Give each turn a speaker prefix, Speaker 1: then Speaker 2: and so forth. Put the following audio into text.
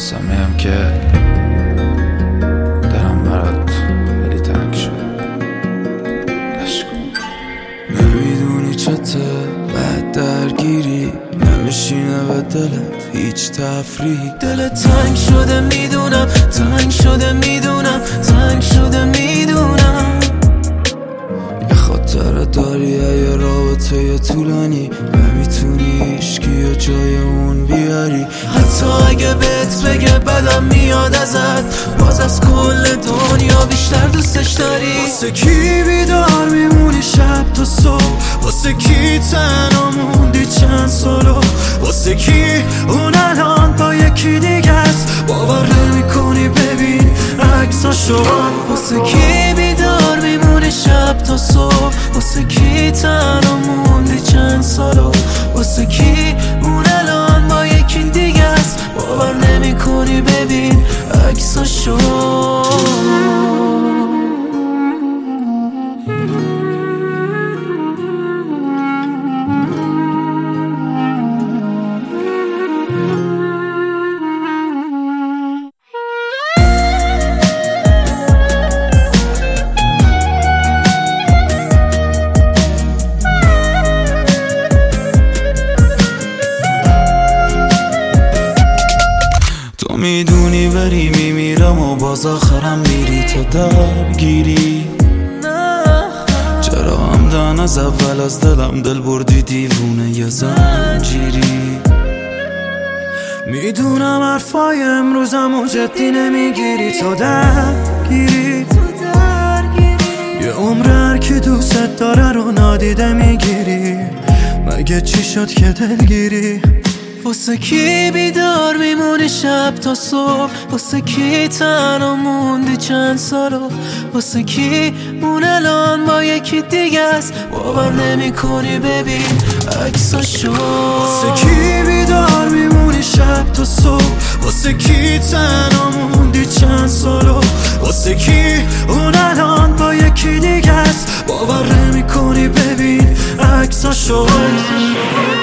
Speaker 1: واسه میم که دلم برات خیلی تنگ شد. نمیدونی چته بعد درگیری نمیشینه به دلت هیچ تفریحی.
Speaker 2: دلت تنگ شده میدونم، تنگ شده میدونم، تنگ شده میدونم.
Speaker 1: یه خاطره داری یه رابطه یه طولانی، نمیتونی هیچکی جای اون بیاری.
Speaker 2: حتی اگه بهت بگه بدم میاد ازت، باز از کل دنیا بیشتر دوستش داری.
Speaker 3: واسه کی بیدار میمونی شب تا صبح، واسه کی تنها موندی چند سالو، واسه کی اون الان با یکی دیگه است باور نمی‌کنی ببین عکساشو.
Speaker 2: واسه کی بیدار میمونی شب تا صبح، واسه کی تنها موندی چند سالو، واسه کی اون الان با یکی دیگه است باور نمی‌کنی ببین عکساشو.
Speaker 3: میدونی ولی میمیرم و باز آخرم میری تو درگیری. چرا همدن از اول از دلم دل بردی دیوونه یه زنجیری. میدونم حرفای امروزم و جدی نمیگیری تو درگیری. یه عمر هر کی دوست داره رو نادیده میگیری، مگه چی شد که دلگیری.
Speaker 2: واسه کی بیدار میمونی شب تا صبح، واسه کی تنها موندی چند سالو، واسه کی اون الان با یکی دیگه است باور نمی‌کنی ببین عکساشو.
Speaker 3: واسه کی بیدار میمونی شب تا صبح، واسه کی تنها موندی چند سالو، واسه کی اون الان با یکی دیگه است باور نمی‌کنی ببین عکساشو.